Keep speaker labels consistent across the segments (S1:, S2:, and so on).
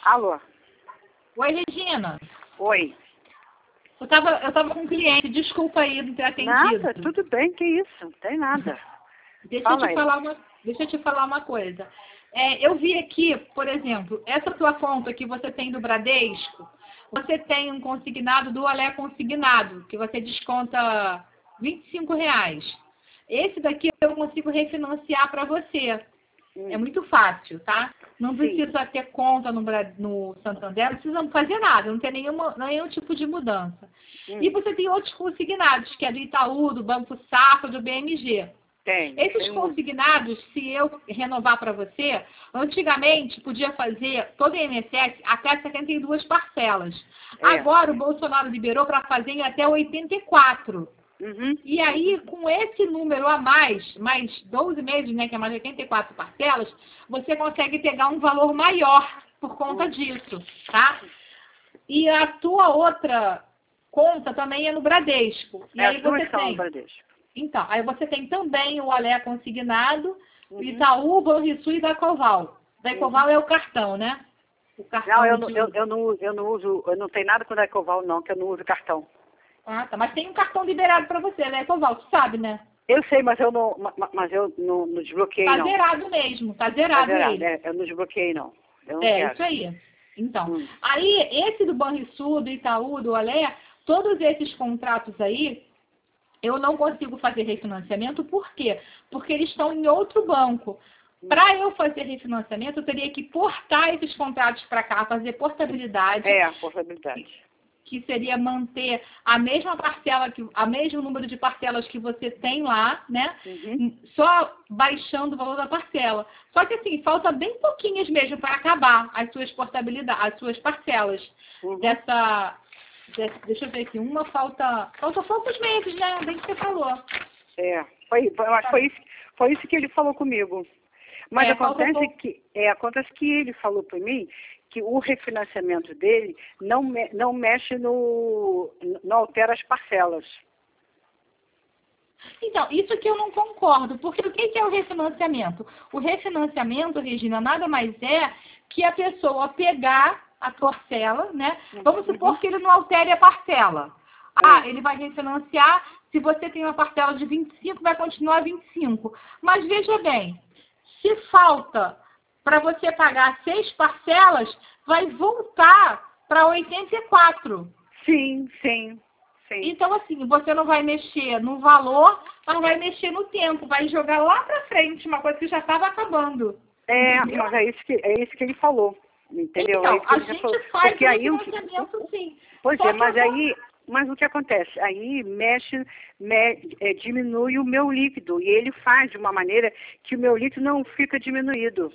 S1: Alô?
S2: Oi, Regina.
S1: Oi.
S2: Eu tava com um cliente, desculpa aí não ter atendido.
S1: Nada, tudo bem, que isso, não tem nada.
S2: Deixa eu te falar uma coisa. Eu vi aqui, por exemplo, essa tua conta que você tem do Bradesco, você tem um consignado do Alé Consignado, que você desconta R$ 25. Esse daqui eu consigo refinanciar para você. É muito fácil, tá? Não precisa ter conta no Santander, não precisa fazer nada, não tem nenhum tipo de mudança. E você tem outros consignados, que é do Itaú, do Banco Safra, do BMG. Esses consignados, se eu renovar para você, antigamente podia fazer todo o INSS até 72 parcelas. Agora o Bolsonaro liberou para fazer em até 84. E aí, com esse número a mais 12 meses, né, que é mais 84 parcelas, você consegue pegar um valor maior por conta disso, tá? E a tua outra conta também é no Bradesco. E aí você tem...
S1: no Bradesco.
S2: Então, aí você tem também o Alé Consignado, o Itaú, Banrisul e da Ecoval. Da Ecoval é o cartão, né? O cartão
S1: não, eu não uso, eu não tenho nada com a Ecoval não, que eu não uso cartão.
S2: Ah, tá. Mas tem um cartão liberado para você, né, Ecoval? Tu sabe, né?
S1: Eu sei, mas eu não desbloqueei, não.
S2: Tá zerado mesmo, tá zerado ele.
S1: Eu não desbloqueei, não. Eu não quero.
S2: Isso aí. Então, aí, esse do Banrisul, do Itaú, do Alé, todos esses contratos aí, eu não consigo fazer refinanciamento, por quê? Porque eles estão em outro banco. Para eu fazer refinanciamento, eu teria que portar esses contratos para cá, fazer portabilidade.
S1: Portabilidade.
S2: Que seria manter a mesma parcela, a mesmo número de parcelas que você tem lá, né? Só baixando o valor da parcela. Só que assim, falta bem pouquinhas mesmo para acabar as suas portabilidades, as suas parcelas. Deixa eu ver aqui, falta poucos meses, né? Bem que você falou.
S1: Foi isso que ele falou comigo. Mas acontece que ele falou para mim que o refinanciamento dele não mexe não altera as parcelas.
S2: Então, isso que eu não concordo, porque o que é o refinanciamento? O refinanciamento, Regina, nada mais é que a pessoa pegar a parcela, né? Vamos supor que ele não altere a parcela. Ele vai refinanciar, se você tem uma parcela de 25, vai continuar 25. Mas veja bem, se falta para você pagar 6 parcelas, vai voltar para 84.
S1: Sim.
S2: Então, assim, você não vai mexer no valor, mas vai mexer no tempo, vai jogar lá para frente, uma coisa que já estava acabando.
S1: Mas é isso que ele falou, entendeu?
S2: Então,
S1: a
S2: gente faz o financiamento, sim.
S1: Pois mas o que acontece? Aí diminui o meu líquido, e ele faz de uma maneira que o meu líquido não fica diminuído.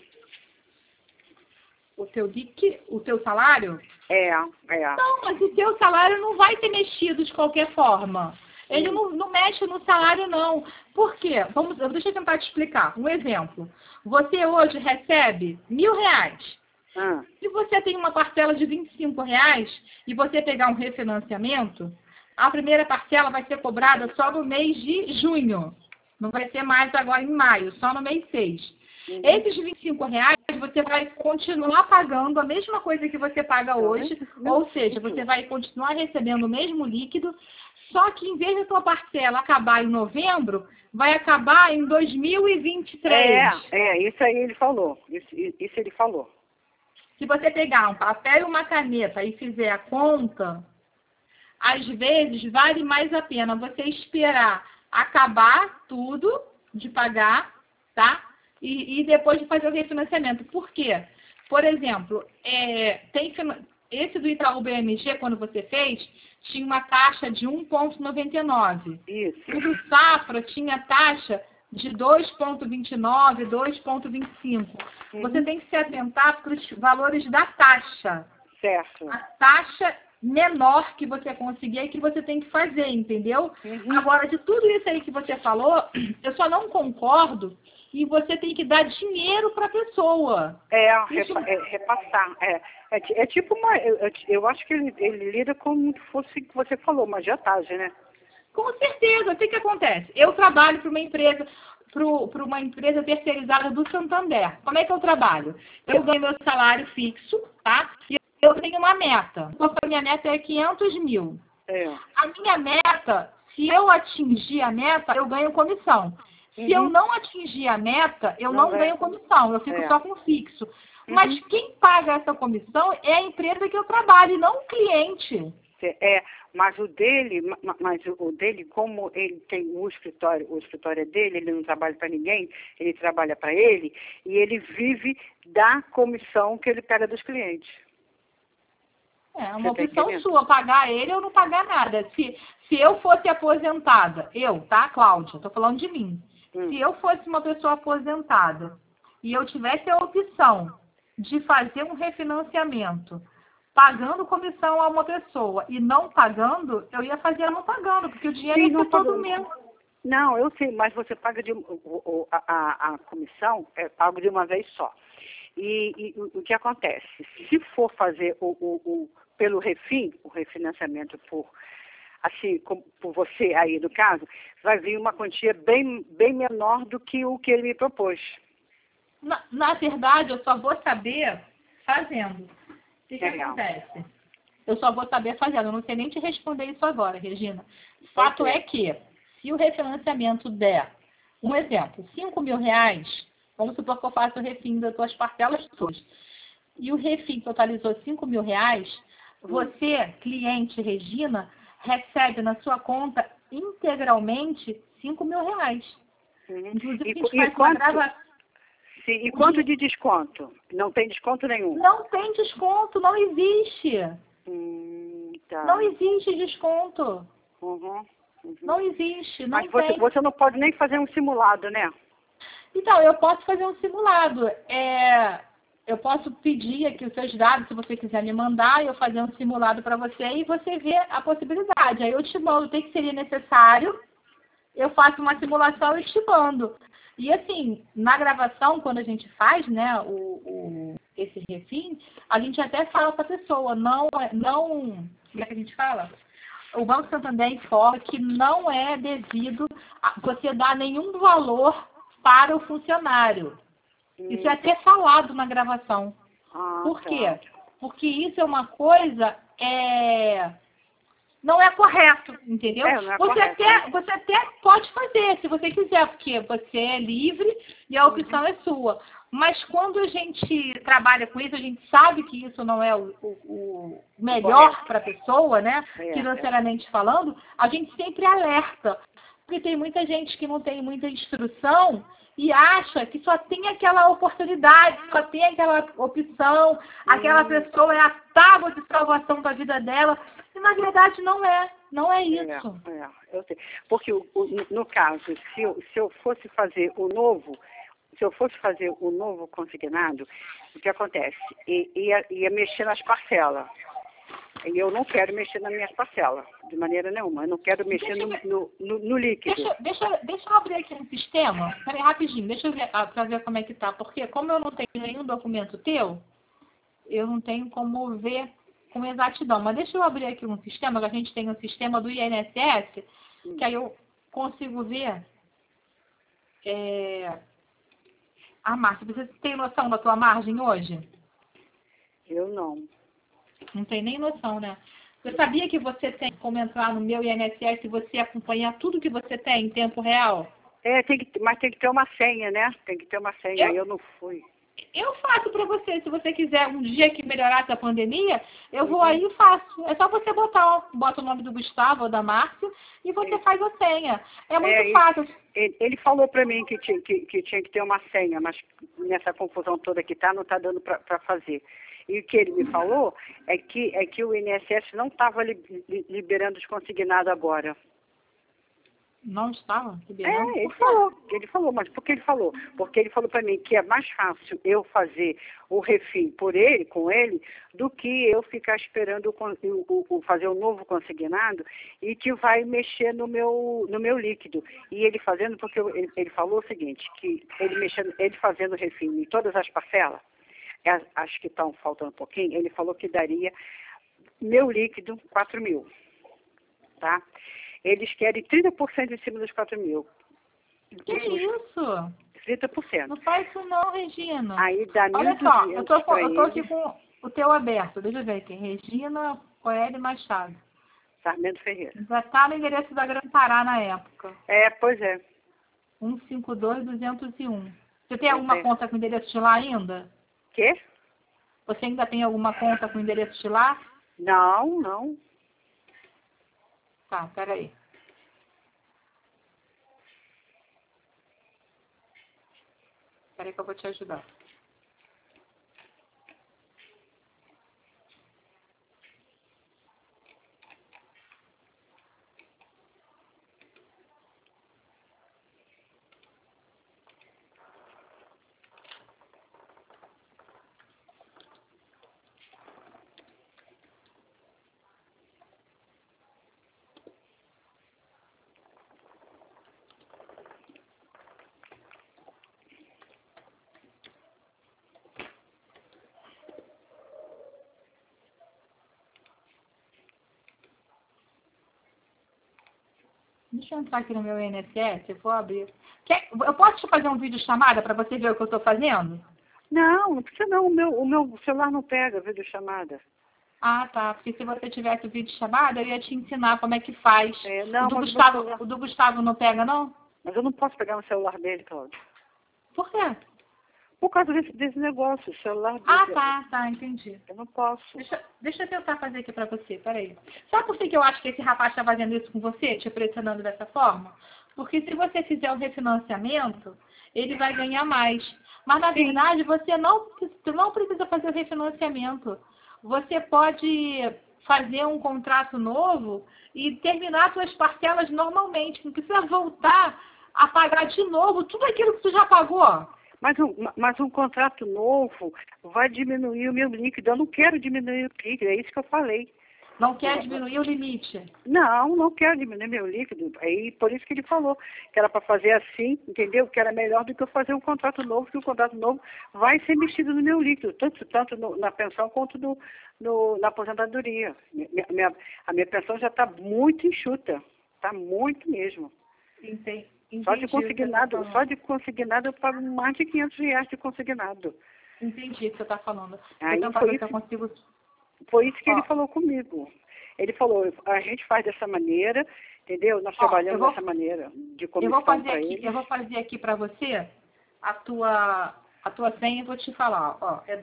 S2: O teu salário? Não, mas o teu salário não vai ter mexido de qualquer forma. Ele não mexe no salário, não. Por quê? Deixa eu tentar te explicar. Um exemplo. Você hoje recebe R$ 1.000. Se você tem uma parcela de R$ 25 e você pegar um refinanciamento, a primeira parcela vai ser cobrada só no mês de junho. Não vai ser mais agora em maio, só no mês 6. Esses R$ 25 você vai continuar pagando a mesma coisa que você paga hoje, ou seja, você vai continuar recebendo o mesmo líquido, só que em vez da sua parcela acabar em novembro, vai acabar em 2023.
S1: Isso aí ele falou. Isso ele falou.
S2: Se você pegar um papel e uma caneta e fizer a conta, às vezes vale mais a pena você esperar acabar tudo de pagar, tá? E depois de fazer o refinanciamento. Por quê? Por exemplo, esse do Itaú BMG, quando você fez, tinha uma taxa de 1,99.
S1: Isso.
S2: O do Safra tinha taxa de 2,29, 2,25. Você tem que se atentar para os valores da taxa.
S1: Certo.
S2: A taxa menor que você conseguir é que você tem que fazer, entendeu? Agora, de tudo isso aí que você falou, eu só não concordo e você tem que dar dinheiro para a pessoa.
S1: Repassar. É tipo eu acho que ele lida como se fosse o que você falou, uma agiotagem, né?
S2: Com certeza. O que acontece? Eu trabalho para uma empresa. para uma empresa terceirizada do Santander. Como é que eu trabalho? Eu ganho meu salário fixo, tá? E eu tenho uma meta. A minha meta é 500 mil. A minha meta, se eu atingir a meta, eu ganho comissão. Se eu não atingir a meta, eu não ganho comissão. Eu fico só com fixo. Mas quem paga essa comissão é a empresa que eu trabalho, e não o cliente.
S1: Mas o dele, como ele tem o escritório é dele, ele não trabalha para ninguém, ele trabalha para ele, e ele vive da comissão que ele pega dos clientes.
S2: É uma opção sua, pagar ele ou não pagar nada. Se eu fosse aposentada, tá, Cláudia? Estou falando de mim. Se eu fosse uma pessoa aposentada e eu tivesse a opção de fazer um refinanciamento, pagando comissão a uma pessoa e não pagando, eu ia fazer não pagando, porque o dinheiro ia ser todo meu.
S1: Não, eu sei, mas você paga a comissão é pago de uma vez só. E o que acontece? Se for fazer pelo refim, o refinanciamento por você aí no caso, vai vir uma quantia bem menor do que o que ele me propôs.
S2: Na verdade, eu só vou saber fazendo. O que acontece? Eu só vou saber fazendo. Eu não sei nem te responder isso agora, Regina. O fato é que, se o refinanciamento der, um exemplo, 5 mil reais, vamos supor que eu faço o refim das tuas parcelas todas, e o refim totalizou 5 mil reais, você, cliente Regina, recebe na sua conta integralmente 5 mil reais. Inclusive, a gente faz uma gravação.
S1: Sim, e quanto de desconto? Não tem desconto nenhum?
S2: Não tem desconto, não existe.
S1: Tá.
S2: Não existe desconto. Não existe, não
S1: tem. Mas você não pode nem fazer um simulado, né?
S2: Então, eu posso fazer um simulado. Eu posso pedir aqui os seus dados, se você quiser me mandar, eu fazer um simulado para você e você vê a possibilidade. Aí eu te mando o que seria necessário, eu faço uma simulação e te mando. E assim, na gravação, quando a gente faz, né, esse refim, a gente até fala para a pessoa, como é que a gente fala? O Banco Santander informa que não é devido a você dar nenhum valor para o funcionário. Isso é até falado na gravação. Por quê? Porque isso é uma coisa, não é correto, entendeu?
S1: Não é correto.
S2: Você até pode fazer, se você quiser, porque você é livre e a opção é sua. Mas quando a gente trabalha com isso, a gente sabe que isso não é o melhor para a pessoa, né? Financeiramente falando, a gente sempre alerta. Porque tem muita gente que não tem muita instrução e acha que só tem aquela oportunidade, só tem aquela opção, aquela pessoa é a tábua de salvação da vida dela. E na verdade não é isso.
S1: Eu sei. Porque no caso, se eu fosse fazer o novo consignado, o que acontece? Ia mexer nas parcelas. E eu não quero mexer nas minhas parcelas, de maneira nenhuma. Eu não quero mexer no líquido.
S2: Deixa eu abrir aqui um sistema. Peraí, rapidinho. Deixa eu ver para ver como é que tá. Porque como eu não tenho nenhum documento teu, eu não tenho como ver com exatidão. Mas deixa eu abrir aqui um sistema, que a gente tem um sistema do INSS, que aí eu consigo ver a margem. Você tem noção da tua margem hoje?
S1: Eu não.
S2: Não tem nem noção, né? Você sabia que você tem como entrar no meu INSS e você acompanhar tudo que você tem em tempo real?
S1: Mas tem que ter uma senha, né? Tem que ter uma senha. Eu não fui.
S2: Eu faço para você. Se você quiser um dia que melhorar essa pandemia, eu vou aí e faço. É só você bota o nome do Gustavo ou da Márcia e você faz a senha. É muito fácil.
S1: Ele falou para mim que tinha que ter uma senha, mas nessa confusão toda que não está dando para fazer. E o que ele me falou é que o INSS não estava liberando os consignados agora.
S2: Não estava liberando?
S1: Ele falou, mas por que ele falou? Porque ele falou para mim que é mais fácil eu fazer o refim com ele, do que eu ficar esperando fazer o novo consignado e que vai mexer no meu líquido. E ele fazendo, porque ele falou o seguinte, que ele fazendo o refim em todas as parcelas, acho que estão faltando um pouquinho, ele falou que daria meu líquido 4 mil, tá? Eles querem 30% em cima dos 4 mil.
S2: Que isso?
S1: 30%.
S2: Não faz isso não, Regina.
S1: Aí dá 1.200.
S2: Olha só, eu tô aqui com o teu aberto. Deixa eu ver aqui. Regina Coelho Machado.
S1: Sarmento Ferreira.
S2: Já tá no endereço da Gran Pará na época.
S1: Pois é.
S2: 152-201. Você tem alguma conta com endereço de lá ainda?
S1: Quê?
S2: Você ainda tem alguma conta com endereço de lá?
S1: Não, não.
S2: Tá, peraí. Peraí que eu vou te ajudar. Deixa eu entrar aqui no meu INSS, eu vou abrir. Eu posso te fazer um vídeo chamada para você ver o que eu estou fazendo?
S1: Não, não precisa não. O meu celular não pega videochamada.
S2: Ah, tá. Porque se você tivesse vídeo chamada, eu ia te ensinar como é que faz.
S1: Não,
S2: o do Gustavo não pega, não?
S1: Mas eu não posso pegar no celular dele, Cláudio.
S2: Por quê?
S1: Por causa desse negócio, o celular dele.
S2: Tá, entendi.
S1: Eu não posso.
S2: Deixa eu tentar fazer aqui pra você, peraí. Sabe por que eu acho que esse rapaz tá fazendo isso com você, te pressionando dessa forma? Porque se você fizer o refinanciamento, ele vai ganhar mais. Mas, na verdade, você não precisa fazer o refinanciamento. Você pode fazer um contrato novo e terminar suas parcelas normalmente. Não precisa voltar a pagar de novo tudo aquilo que você já pagou.
S1: Mas um contrato novo vai diminuir o meu líquido. Eu não quero diminuir o líquido, é isso que eu falei.
S2: Não quer diminuir o limite?
S1: Não quero diminuir meu líquido. Aí, por isso que ele falou que era para fazer assim, entendeu? Que era melhor do que eu fazer um contrato novo, que o contrato novo vai ser mexido no meu líquido, tanto na pensão quanto na aposentadoria. A minha pensão já está muito enxuta. Está muito mesmo.
S2: Entendi.
S1: Só de consignado eu pago mais de R$500 de consignado.
S2: Entendi o que você está falando.
S1: Foi isso que ele falou comigo. Ele falou, a gente faz dessa maneira, entendeu? Nós trabalhamos dessa maneira de comissão para eles.
S2: Eu vou fazer aqui para você a tua senha e vou te falar. Ó, é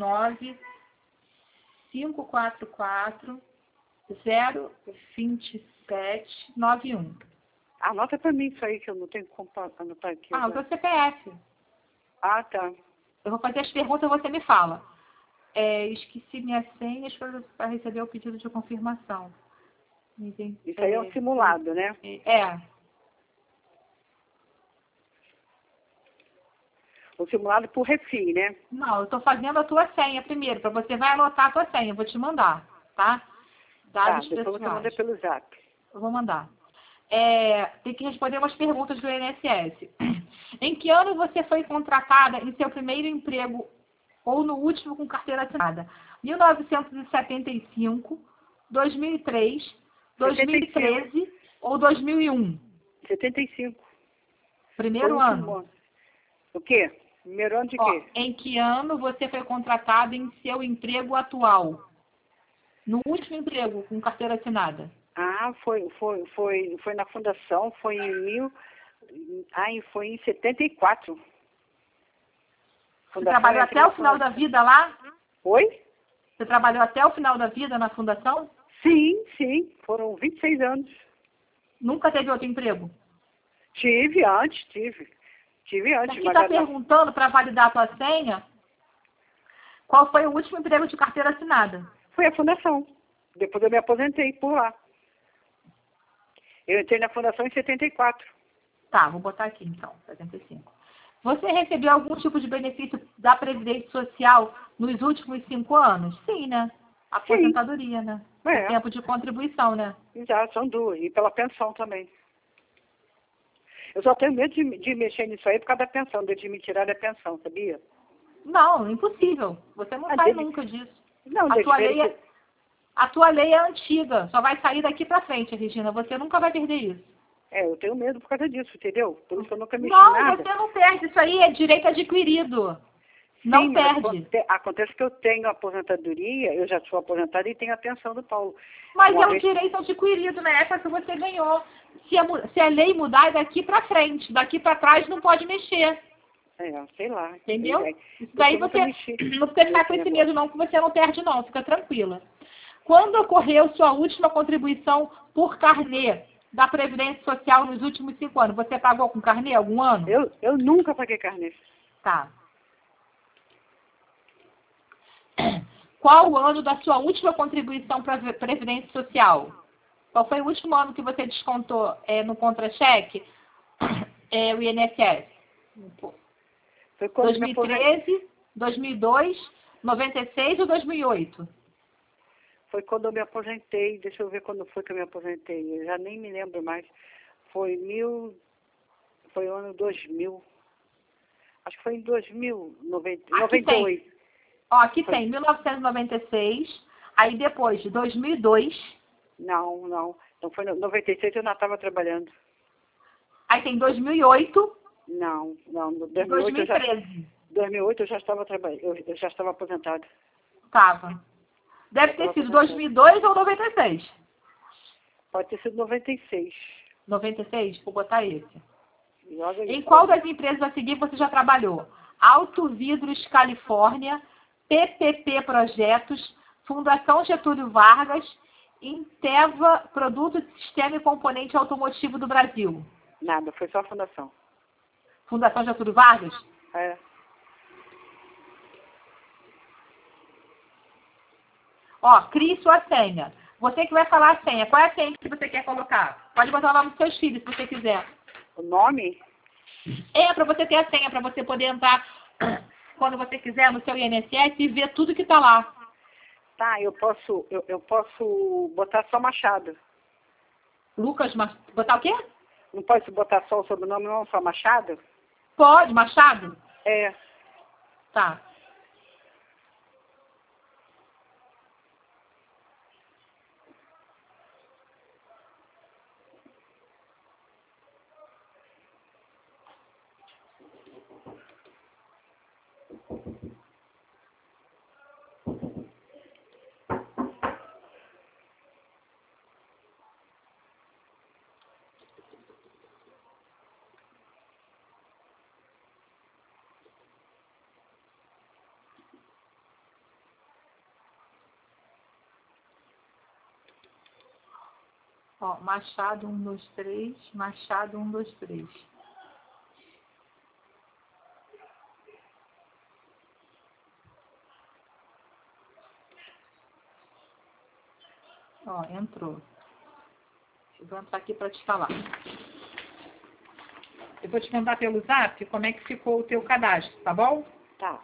S2: 219-544-02791.
S1: Anota para mim isso aí, que eu não tenho como anotar aqui.
S2: O seu CPF.
S1: Ah, tá.
S2: Eu vou fazer as perguntas e você me fala. Esqueci minha senha para receber o pedido de confirmação.
S1: Isso aí é um simulado, né? O simulado por refim, né?
S2: Não, eu estou fazendo a tua senha primeiro, para você vai anotar a tua senha. Eu vou te mandar, tá?
S1: Dados depois você manda pelo zap.
S2: Eu vou mandar. Tem que responder umas perguntas do INSS. Em que ano você foi contratada em seu primeiro emprego ou no último com carteira assinada? 1975, 2003, 2013 ou 2001?
S1: 75.
S2: Primeiro ano.
S1: O quê? Primeiro ano de quê?
S2: Em que ano você foi contratada em seu emprego atual? No último emprego com carteira assinada?
S1: Foi na fundação, foi em 74.
S2: Você trabalhou até o final da vida lá?
S1: Oi?
S2: Você trabalhou até o final da vida na fundação?
S1: Sim. Foram 26 anos.
S2: Nunca teve outro emprego?
S1: Tive antes.
S2: Aqui está perguntando para validar a tua senha, qual foi o último emprego de carteira assinada?
S1: Foi a fundação. Depois eu me aposentei por lá. Eu entrei na fundação em 74.
S2: Tá, vou botar aqui então, 75. Você recebeu algum tipo de benefício da Previdência Social nos últimos 5 anos? Sim, né? Aposentadoria, né? Tempo de contribuição, né?
S1: Exato, são 2. E pela pensão também. Eu só tenho medo de mexer nisso aí por causa da pensão, de me tirar da pensão, sabia?
S2: Não, impossível. Você não sai nunca disso.
S1: Não,
S2: a tua lei é antiga. Só vai sair daqui pra frente, Regina. Você nunca vai perder isso.
S1: Eu tenho medo por causa disso, entendeu? Por isso que eu nunca mexi
S2: Não,
S1: nada.
S2: você não perde. Isso aí é direito adquirido. Não
S1: Sim,
S2: perde.
S1: Acontece que eu tenho aposentadoria, eu já sou aposentada e tenho a pensão do Paulo.
S2: Mas é um direito adquirido na época que você ganhou. Se a lei mudar, é daqui para frente. Daqui para trás não pode mexer.
S1: Sei lá.
S2: Entendeu? Isso daí você não precisa ficar com esse medo não, que você não perde não. Fica tranquila. Quando ocorreu sua última contribuição por carnê da Previdência Social nos últimos 5 anos? Você pagou com carnê algum ano?
S1: Eu nunca paguei carnê.
S2: Tá. Qual o ano da sua última contribuição para a Previdência Social? Qual foi o último ano que você descontou no contra-cheque o INSS?
S1: Foi quando
S2: 2013, 2002, 96 ou 2008?
S1: Foi quando eu me aposentei. Deixa eu ver quando foi que eu me aposentei. Eu já nem me lembro mais. Foi o ano 2000. Acho que foi em 98.
S2: Aqui tem 1996, aí depois de 2002.
S1: Não foi em 96, eu não estava trabalhando.
S2: Aí tem 2008.
S1: Não,
S2: 2013.
S1: 2008 eu já estava trabalhando, eu já estava aposentada.
S2: Estava. Deve ter sido 2002 ou 96.
S1: Pode ter sido 96.
S2: 96? Vou botar esse. Em
S1: Em
S2: qual das empresas a seguir você já trabalhou? Auto Vidros Califórnia, PPP Projetos, Fundação Getúlio Vargas, Inteva Produto, Sistema e Componente Automotivo do Brasil.
S1: Nada, foi só a fundação.
S2: Fundação Getúlio Vargas?
S1: É.
S2: Crie sua senha. Você que vai falar a senha. Qual é a senha que você quer colocar? Pode botar o nome dos seus filhos, se você quiser.
S1: O nome?
S2: Para você ter a senha, para você poder entrar quando você quiser no seu INSS e ver tudo que está lá.
S1: Tá, eu posso botar só Machado.
S2: Lucas, botar o quê?
S1: Não posso botar só o sobrenome, não, só Machado?
S2: Pode, Machado?
S1: É.
S2: Tá. Machado 1, 2, 3, Machado 1, 2, 3. Entrou. Eu vou entrar aqui para te falar. Eu vou te mandar pelo Zap como é que ficou o teu cadastro, tá bom?
S1: Tá.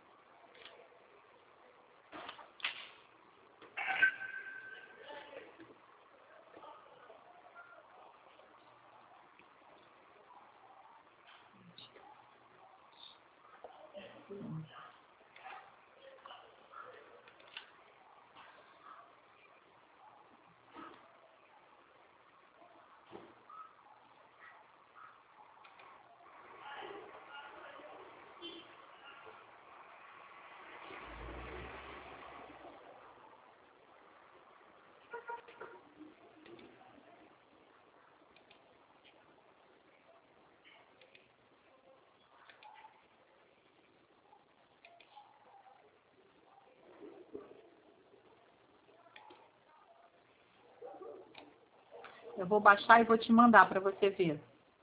S2: Eu vou baixar e vou te mandar para você ver.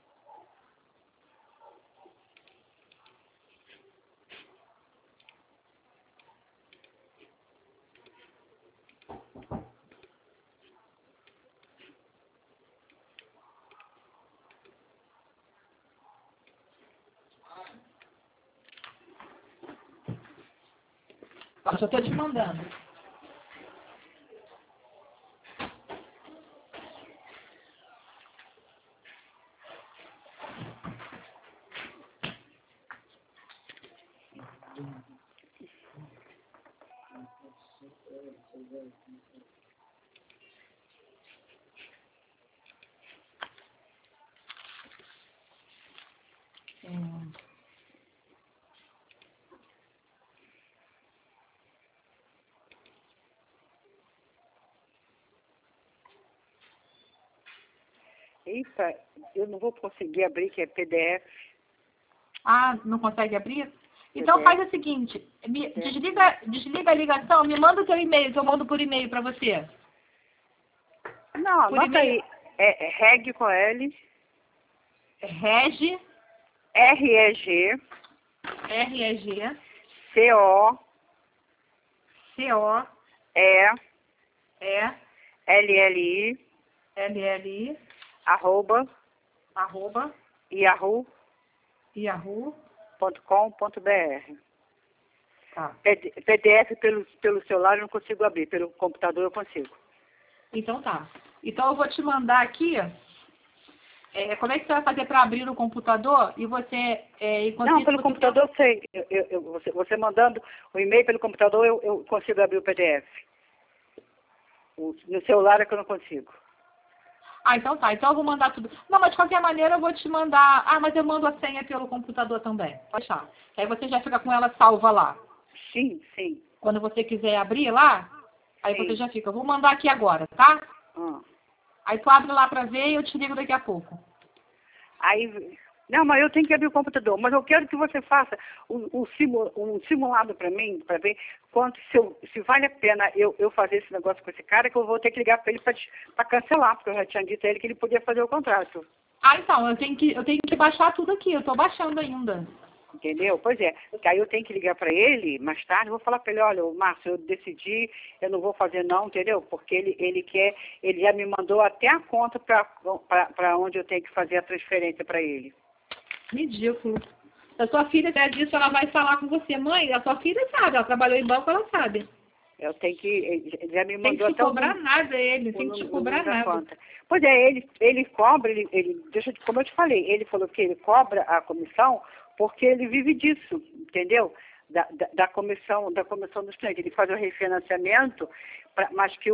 S2: Já estou te mandando.
S1: Eita, eu não vou conseguir abrir, que é PDF.
S2: Ah, não consegue abrir? Então faz o seguinte, desliga a ligação, me manda o teu e-mail, que eu mando por e-mail para você.
S1: Não, anota aí. É reg com L.
S2: Reg.
S1: R-E-G.
S2: R-E-G.
S1: C-O.
S2: C-O.
S1: E. L-L-I.
S2: L-L-I.
S1: Arroba.
S2: Yahoo.
S1: .com.br.
S2: Tá.
S1: PDF pelo celular eu não consigo abrir, pelo computador eu consigo.
S2: Então tá. Então eu vou te mandar aqui. Como é que você vai fazer para abrir o computador e você...
S1: não, pelo computador eu sei. Você mandando o e-mail pelo computador eu consigo abrir o PDF. No celular é que eu não consigo.
S2: Ah, então tá. Então eu vou mandar tudo. Não, mas de qualquer maneira eu vou te mandar... Ah, mas eu mando a senha pelo computador também. Pode deixar. Aí você já fica com ela salva lá.
S1: Sim, sim.
S2: Quando você quiser abrir lá, aí você já fica. Eu vou mandar aqui agora, tá? Aí tu abre lá pra ver e eu te ligo daqui a pouco.
S1: Aí... Não, mas eu tenho que abrir o computador. Mas eu quero que você faça um simulado para mim, para ver se vale a pena eu fazer esse negócio com esse cara, que eu vou ter que ligar para ele para cancelar, porque eu já tinha dito a ele que ele podia fazer o contrato.
S2: Ah, então, eu tenho que baixar tudo aqui, eu tô baixando ainda.
S1: Entendeu? Pois é. Aí eu tenho que ligar para ele mais tarde, vou falar para ele, olha, Márcio, eu decidi, eu não vou fazer não, entendeu? Porque ele já me mandou até a conta para onde eu tenho que fazer a transferência para ele.
S2: Ridículo. Se a sua filha der disso, ela vai falar com você. Mãe, a sua filha sabe, ela trabalhou em banco, ela sabe.
S1: Eu tenho que... Ele já me mandou
S2: tem que te cobrar nada, ele. Tem que te cobrar nada.
S1: Conta. Pois é, ele cobra, como eu te falei, ele falou que ele cobra a comissão porque ele vive disso, entendeu? Da comissão dos clientes. Ele faz o refinanciamento, mas que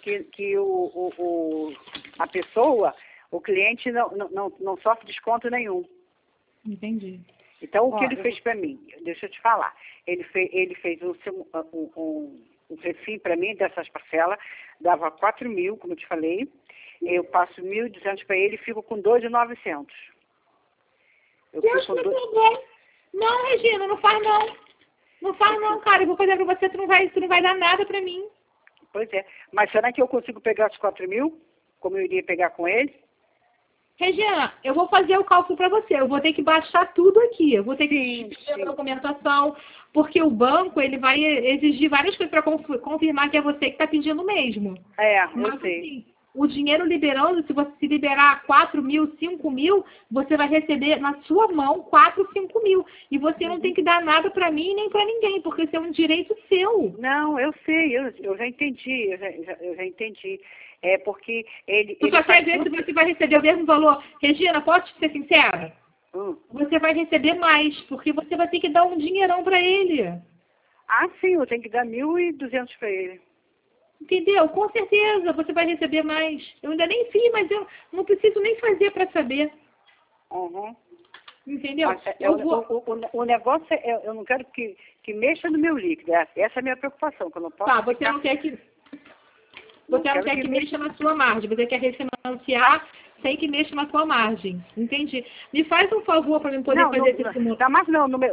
S1: a pessoa, o cliente não sofre desconto nenhum.
S2: Entendi.
S1: Então, o que ele fez para mim? Deixa eu te falar. Ele fez um refim para mim dessas parcelas, dava 4.000, como eu te falei. Eu passo 1.200 para ele e fico com 2.900.
S2: Deus me perdoe. Não, Regina, não faz não. Não faz não, cara. Eu vou fazer para você, tu não vai dar nada para mim.
S1: Pois é. Mas será que eu consigo pegar os 4.000, como eu iria pegar com ele?
S2: Regina, eu vou fazer o cálculo para você. Eu vou ter que baixar tudo aqui. Eu vou ter que fazer a documentação, porque o banco ele vai exigir várias coisas para confirmar que é você que está pedindo mesmo.
S1: Eu sei.
S2: Assim, o dinheiro liberando, se você liberar 4.000, 5.000, você vai receber na sua mão 4, 5.000. E você não tem que dar nada para mim nem para ninguém, porque isso é um direito seu.
S1: Não, eu sei, eu já entendi, eu já entendi. É porque ele...
S2: Tu só quer ver se você vai receber o mesmo valor. Regina, posso ser sincera? Você vai receber mais, porque você vai ter que dar um dinheirão para ele.
S1: Ah, sim, eu tenho que dar 1.200 para ele.
S2: Entendeu? Com certeza, você vai receber mais. Eu ainda nem fiz, mas eu não preciso nem fazer para saber. Entendeu?
S1: O negócio é, eu não quero que mexa no meu líquido. Essa é a minha preocupação, que eu não posso...
S2: Tá, você não quer que... Você não quer que mexa na sua margem. Você quer refinanciar sem que mexa na sua margem. Entendi. Me faz um favor para mim poder fazer esse simulado.
S1: Mas não, no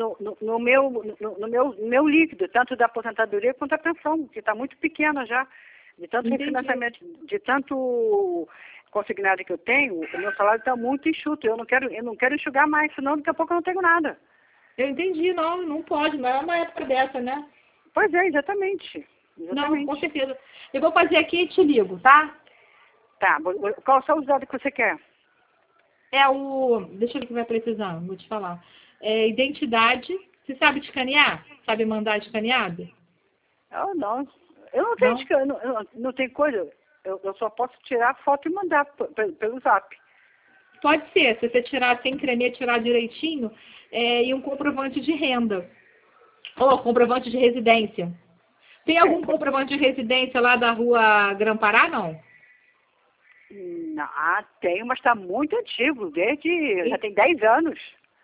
S1: meu líquido, tanto da aposentadoria quanto da pensão, que está muito pequena já. De tanto refinanciamento, de tanto consignado que eu tenho, o meu salário está muito enxuto. Eu não quero enxugar mais, senão daqui a pouco eu não tenho nada.
S2: Eu entendi, não pode, mas é uma época dessa, né?
S1: Pois é, exatamente.
S2: Não, com certeza. Eu vou fazer aqui e te ligo, tá?
S1: Tá. Qual são os dados que você quer?
S2: Deixa eu ver o que vai precisar, vou te falar. Identidade. Você sabe escanear? Sabe mandar escaneado?
S1: Não. Eu não tenho não tem coisa. Eu só posso tirar foto e mandar pelo zap.
S2: Pode ser. Se você tirar sem cremer, tirar direitinho, e um comprovante de renda. Ou comprovante de residência. Tem algum comprovante de residência lá da rua Grã-Pará, não?
S1: Não, tenho, mas está muito antigo, já tem 10 anos.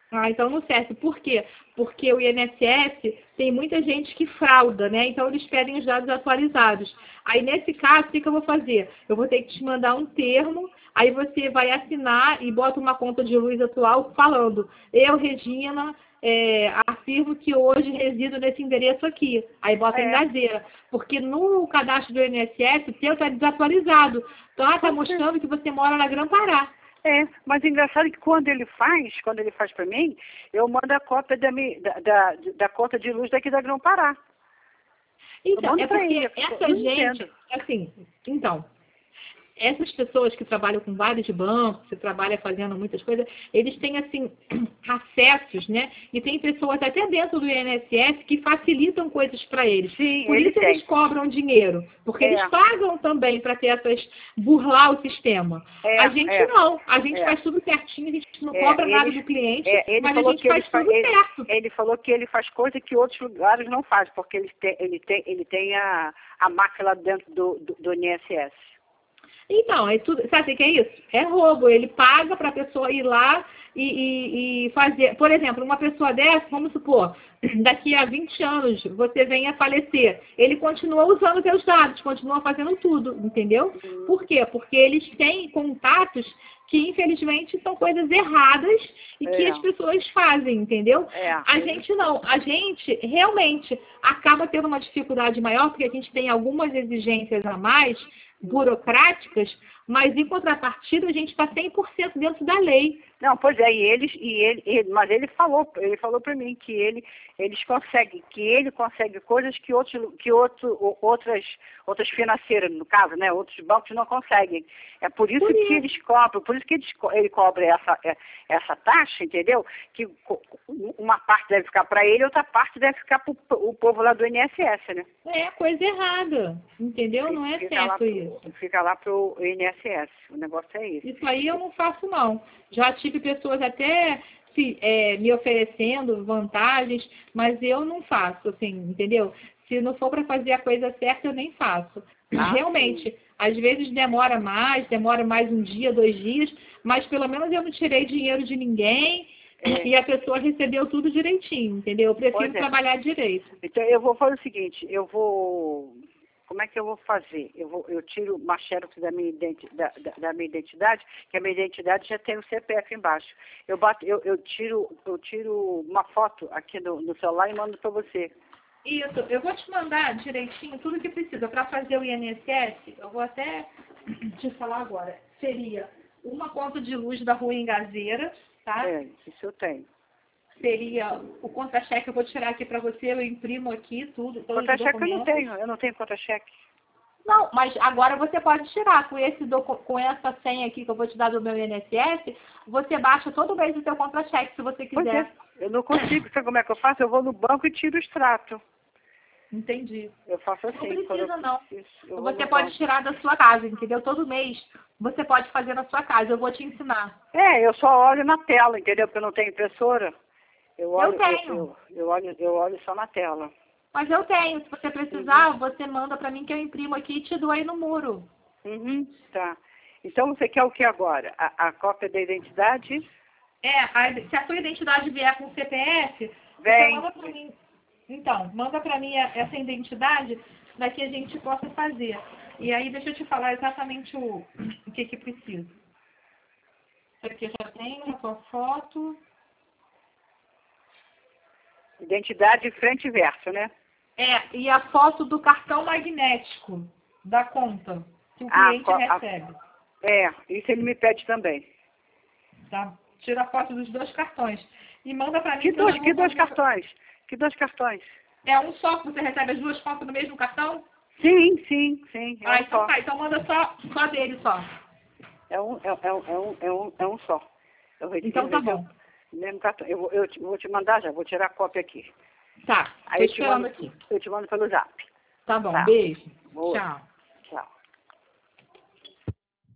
S2: Ah, então não serve. Por quê? Porque o INSS tem muita gente que frauda, né? Então eles pedem os dados atualizados. Aí nesse caso, o que eu vou fazer? Eu vou ter que te mandar um termo, aí você vai assinar e bota uma conta de luz atual falando: eu, Regina, afirmo que hoje resido nesse endereço aqui. Aí bota em Gazeta. Porque no cadastro do INSS o teu está desatualizado. Então está mostrando que você mora na Grã-Pará.
S1: Mas engraçado que quando ele faz para mim, eu mando a cópia da conta de luz daqui da Grão-Pará.
S2: Então, é porque essa gente, assim, então, essas pessoas que trabalham com vários bancos, que trabalham fazendo muitas coisas, eles têm, assim, acessos, né? E tem pessoas até dentro do INSS que facilitam coisas para eles.
S1: Sim,
S2: por isso eles cobram dinheiro. Porque eles pagam também para ter burlar o sistema. A gente não. A gente faz tudo certinho, a gente não cobra nada do cliente, mas a gente faz tudo certo.
S1: Ele falou que ele faz coisa que outros lugares não fazem, porque ele tem a máquina lá dentro do INSS.
S2: Então, sabe o que é isso? É roubo. Ele paga para a pessoa ir lá e fazer. Por exemplo, uma pessoa dessa, vamos supor, daqui a 20 anos você venha a falecer. Ele continua usando seus dados, continua fazendo tudo, entendeu? Por quê? Porque eles têm contatos que, infelizmente, são coisas erradas e que as pessoas fazem, entendeu? A gente não. A gente realmente acaba tendo uma dificuldade maior porque a gente tem algumas exigências a mais burocráticas, mas em contrapartida a gente está 100% dentro da lei.
S1: Não, pois é, mas ele falou para mim que ele consegue coisas que outras financeiras, no caso, né, outros bancos não conseguem. É por isso que eles cobram, ele cobra essa taxa, entendeu? Que uma parte deve ficar para ele, outra parte deve ficar para o povo lá do INSS, né?
S2: É coisa errada, entendeu? Não é certo isso.
S1: Fica lá para o INSS, o negócio é esse.
S2: Isso aí eu não faço, não. Já tive pessoas até me oferecendo vantagens, mas eu não faço, assim, entendeu? Se não for para fazer a coisa certa, eu nem faço. Realmente, às vezes demora mais um dia, 2 dias, mas pelo menos eu não tirei dinheiro de ninguém e a pessoa recebeu tudo direitinho, entendeu? Eu prefiro trabalhar direito.
S1: Então, eu vou fazer o seguinte, como é que eu vou fazer? Eu tiro uma xerox da minha identidade, que a minha identidade já tem o CPF embaixo. Eu tiro uma foto aqui no celular e mando para você.
S2: Isso, eu vou te mandar direitinho tudo que precisa. Para fazer o INSS, eu vou até te falar agora. Seria uma conta de luz da rua Engazeira, tá?
S1: Isso eu tenho.
S2: Seria o contra-cheque, eu vou tirar aqui para você, eu imprimo aqui tudo.
S1: Contra-cheque eu não tenho contra-cheque.
S2: Não, mas agora você pode tirar com essa senha aqui que eu vou te dar do meu INSS, você baixa todo mês o seu contra-cheque, se você quiser.
S1: Eu não consigo, sabe como é que eu faço? Eu vou no banco e tiro o extrato.
S2: Entendi.
S1: Eu faço assim.
S2: Não precisa, não. Você pode tirar da sua casa, entendeu? Todo mês você pode fazer na sua casa, eu vou te ensinar.
S1: Eu só olho na tela, entendeu? Porque eu não tenho impressora. Eu
S2: tenho.
S1: Eu olho só na tela.
S2: Mas eu tenho. Se você precisar, você manda para mim que eu imprimo aqui e te dou aí no muro.
S1: Tá. Então você quer o que agora? A cópia da identidade?
S2: Se a sua identidade vier com CPF,
S1: você
S2: manda para mim. Então, manda para mim essa identidade para que a gente possa fazer. E aí, deixa eu te falar exatamente o que precisa. Isso aqui eu já tenho, a sua foto.
S1: Identidade frente e verso, né?
S2: E a foto do cartão magnético da conta que o cliente recebe.
S1: Isso ele me pede também.
S2: Tá? Tira a foto dos 2 cartões. E manda para mim.
S1: Que dois cartões? Que 2 cartões?
S2: É um só que você recebe as 2 fotos no mesmo cartão?
S1: Sim.
S2: Então tá. Então manda só dele só.
S1: É um só.
S2: Então tá bom.
S1: Mesmo cartão. Eu vou te mandar já, vou tirar a cópia aqui.
S2: Tá,
S1: aí eu te mando pelo zap.
S2: Tá bom, beijo.
S1: Boa.
S2: Tchau.
S1: Tchau.